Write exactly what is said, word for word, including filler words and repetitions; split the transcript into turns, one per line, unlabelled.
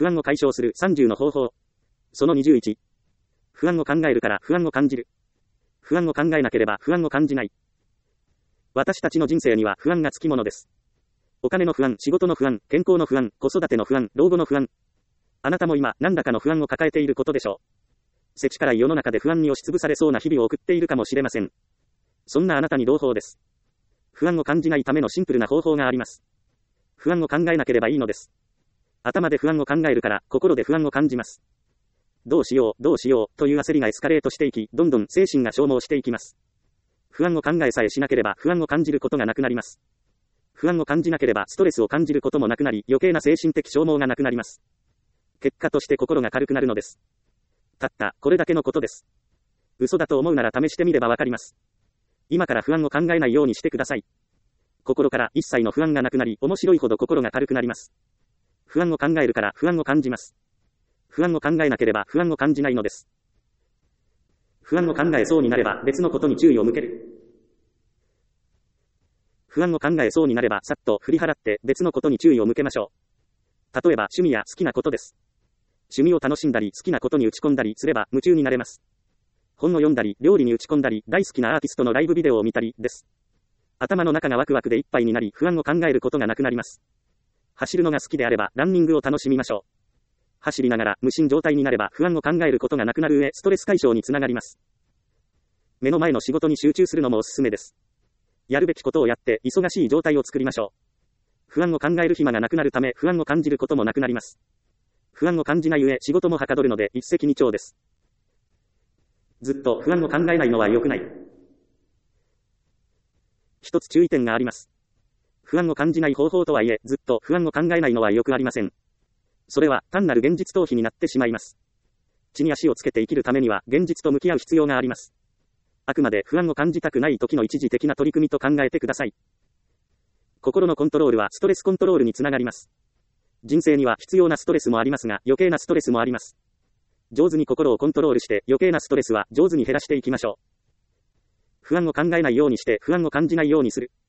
不安を解消するさんじゅうの方法。そのにじゅういち。不安を考えるから不安を感じる。不安を考えなければ不安を感じない。私たちの人生には不安がつきものです。お金の不安、仕事の不安、健康の不安、子育ての不安、老後の不安。あなたも今、何らかの不安を抱えていることでしょう。せちからい世の中で不安に押しつぶされそうな日々を送っているかもしれません。そんなあなたに朗報です。不安を感じないためのシンプルな方法があります。不安を考えなければいいのです。頭で不安を考えるから、心で不安を感じます。どうしよう、どうしよう、という焦りがエスカレートしていき、どんどん精神が消耗していきます。不安を考えさえしなければ不安を感じることがなくなります。不安を感じなければストレスを感じることもなくなり、余計な精神的消耗がなくなります。結果として心が軽くなるのです。たった、これだけのことです。嘘だと思うなら試してみればわかります。今から不安を考えないようにしてください。心から一切の不安がなくなり、面白いほど心が軽くなります。不安を考えるから不安を感じます。不安を考えなければ不安を感じないのです。不安を考えそうになれば別のことに注意を向ける。不安を考えそうになればさっと振り払って別のことに注意を向けましょう。例えば趣味や好きなことです。趣味を楽しんだり好きなことに打ち込んだりすれば夢中になれます。本を読んだり料理に打ち込んだり大好きなアーティストのライブビデオを見たりです。頭の中がワクワクでいっぱいになり不安を考えることがなくなります。走るのが好きであればランニングを楽しみましょう。走りながら無心状態になれば不安を考えることがなくなる上、ストレス解消につながります。目の前の仕事に集中するのもおすすめです。やるべきことをやって忙しい状態を作りましょう。不安を考える暇がなくなるため不安を感じることもなくなります。不安を感じない上、仕事もはかどるので一石二鳥です。ずっと不安を考えないのは良くない。一つ注意点があります。不安を感じない方法とはいえ、ずっと不安を考えないのはよくありません。それは単なる現実逃避になってしまいます。地に足をつけて生きるためには現実と向き合う必要があります。あくまで不安を感じたくない時の一時的な取り組みと考えてください。心のコントロールはストレスコントロールにつながります。人生には必要なストレスもありますが、余計なストレスもあります。上手に心をコントロールして余計なストレスは上手に減らしていきましょう。不安を考えないようにして不安を感じないようにする。